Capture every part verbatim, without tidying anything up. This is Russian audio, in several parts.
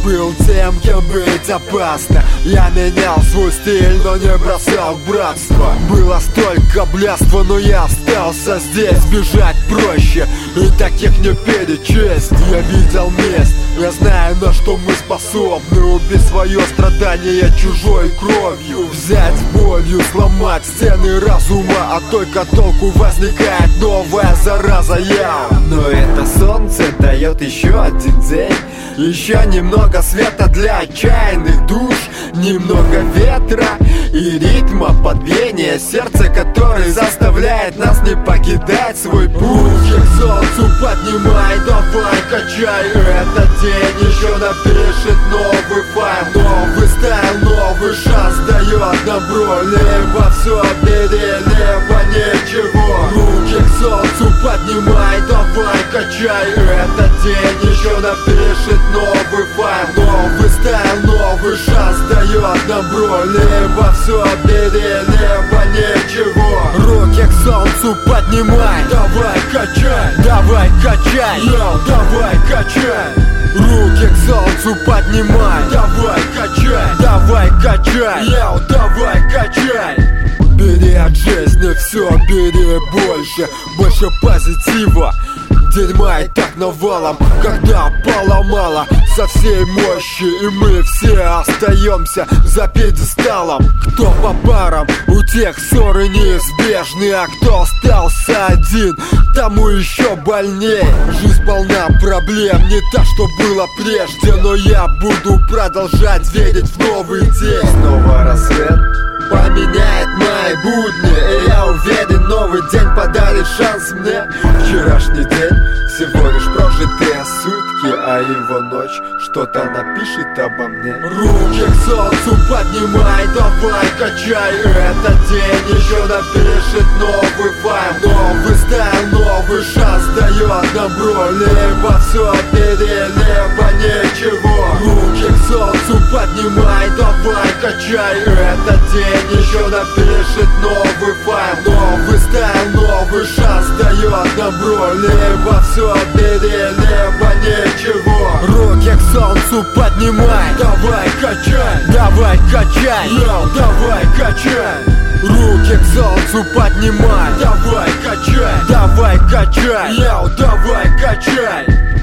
был тем, кем быть опасно. Я менял свой стиль, но не бросал братство. Было столько блядства, но я остался здесь. Бежать проще, и таких не перечесть. Я видел месть, я знаю, на что мы способны. Убить свое страдание чужой кровью, взять болью, сломать стены разума. А только толку возникает новая зараза. Я. Но это солнце дает еще один день, еще немного света для отчаянных душ, немного ветра и ритма подбения сердца, который заставляет нас не покидать свой путь. Руки к солнцу поднимай, давай качай. Этот день еще напишет новый файл, новый стайл, новый шанс дает добро. Либо все бери, либо ничего. Руки к солнцу поднимай, давай качай. Этот день еще напишет новый файл, новый стайл, новый шанс дает добро. Либо все бери, либо ничего. Руки к солнцу поднимай, давай качай, давай качай, йоу, давай качай. Руки к солнцу поднимай, давай качай, давай качай, йоу, давай качай. Бери от жизни все, бери больше, больше позитива. Дерьма и так навалом, когда поломала со всей мощи, и мы все остаемся за пьедесталом. Кто по парам, у тех ссоры неизбежны, а кто остался один, тому еще больней. Жизнь полна проблем, не та, что было прежде, но я буду продолжать верить в новый день. Снова рассвет поменяет мои будни, и я уверен, новый день подарит шанс мне. Вчерашний день всего лишь прожитые сутки, а его ночь что-то напишет обо мне. Руки к солнцу поднимай, давай качай. Этот день еще напишет новый файл, новый стайл, новый шанс дает добро. Либо все бери, либо ничего. Руки к солнцу поднимай, давай качай. Этот день еще напишет новый файл, новый стайл, новый шанс дает добро. Либо все бери, либо ничего. Руки к солнцу поднимай, давай качай, давай качай, йоу, давай качай. Руки к солнцу поднимай, давай качай, давай качай, йоу, давай качай.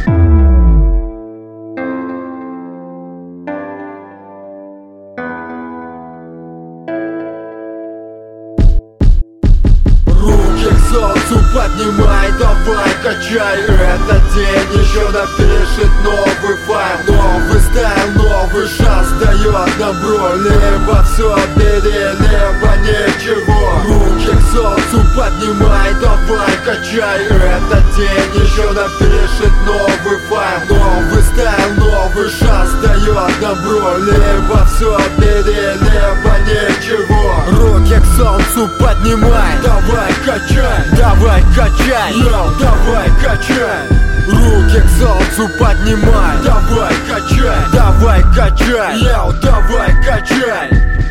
Солнцу поднимай, давай качай. Этот день еще напишет новый файл, новый стайл, новый шанс дает добро. Либо все бери, либо ничего. Руки к солнцу поднимай, давай качай. Этот день еще напишет новый файл, новый стайл, новый шанс дает добро. Либо все бери, либо ничего. Руки к солнцу поднимай, давай качай, давай качай, йоу, давай качай. Руки к солнцу поднимай, давай качай, давай качай, йоу, давай качай.